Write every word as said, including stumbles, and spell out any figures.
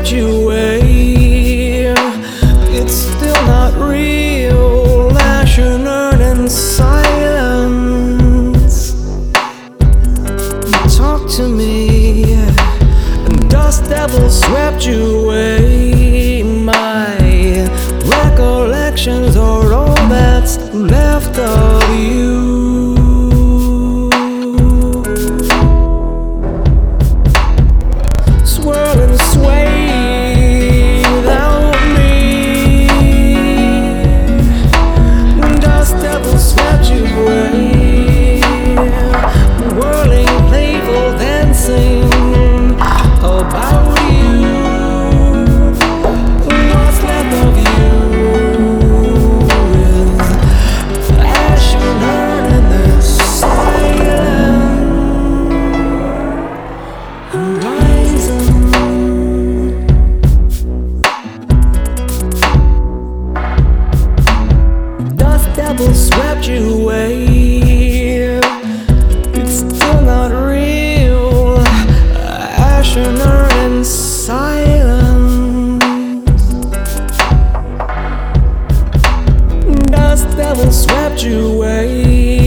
swept you away. It's still not real. Ash and earth and silence. Talk to me. Dust devil swept you away. My recollections are all that's left of you. Swirl and sway without me. Dust devil swept you away. Whirling, playful, dancing about you. What's left of you is ash and earth and the silent horizon. Dust devil swept you away. It's still not real. Ash and earth and silence. Dust devil swept you away.